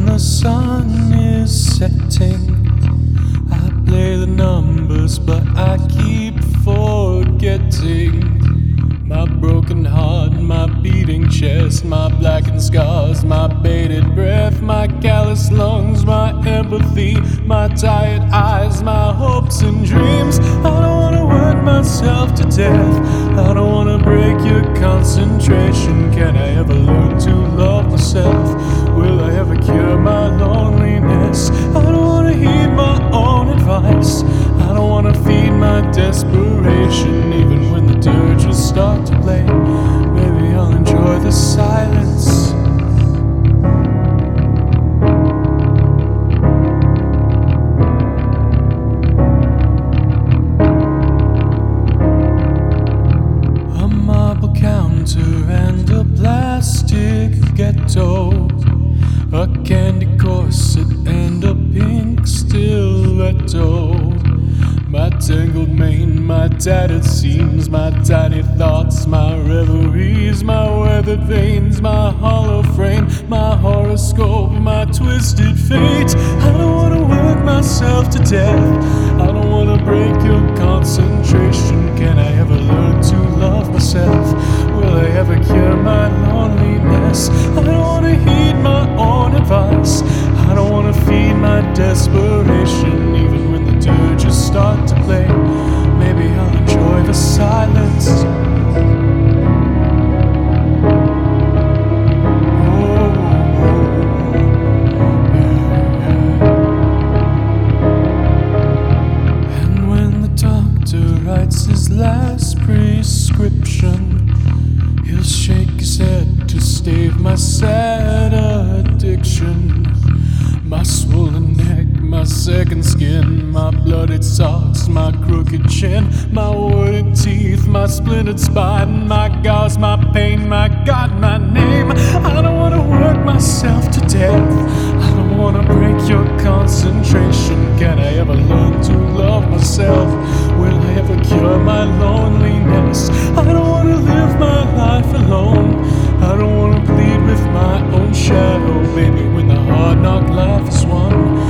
the sun is setting, I play the numbers, but I keep forgetting. My broken heart, my beating chest, my blackened scars, my bated breath, my callous lungs, my empathy, my tired eyes, my hopes and dreams. I don't wanna work myself to death, I don't wanna break your concentration. Can I ever learn to love myself? Will I ever cure my loneliness? I don't wanna heed my own advice, I don't wanna feed my desperation. Even when the dirges start to play, maybe I'll enjoy the silence. A marble counter and a plastic ghetto, a candy corset and a pink stiletto. My tangled mane, my tattered seams, my tiny thoughts, my reveries, my weathered veins, my hollow frame, my horoscope, my twisted fate. I don't wanna work myself to death, I don't wanna break your concentration. Can I ever learn to love myself? Will I ever cure my loneliness? I don't wanna heed my own advice, I don't wanna feed my desperation. Even when the dirges start to play, maybe I'll enjoy the silence. Oh, yeah. And when the doctor writes his last prescription, he'll shake his head to stave my sad addiction. My swollen neck, my second skin, my blooded socks, my crooked chin, my wooded teeth, my splintered spine, my gauze, my pain, my God, my name. I don't wanna work myself to death, I don't wanna break your concentration. Can I ever learn to love myself? Will I ever cure my loneliness? I don't wanna live my life alone, I don't wanna plead with my own shadow. Baby, when the hard knock life is won,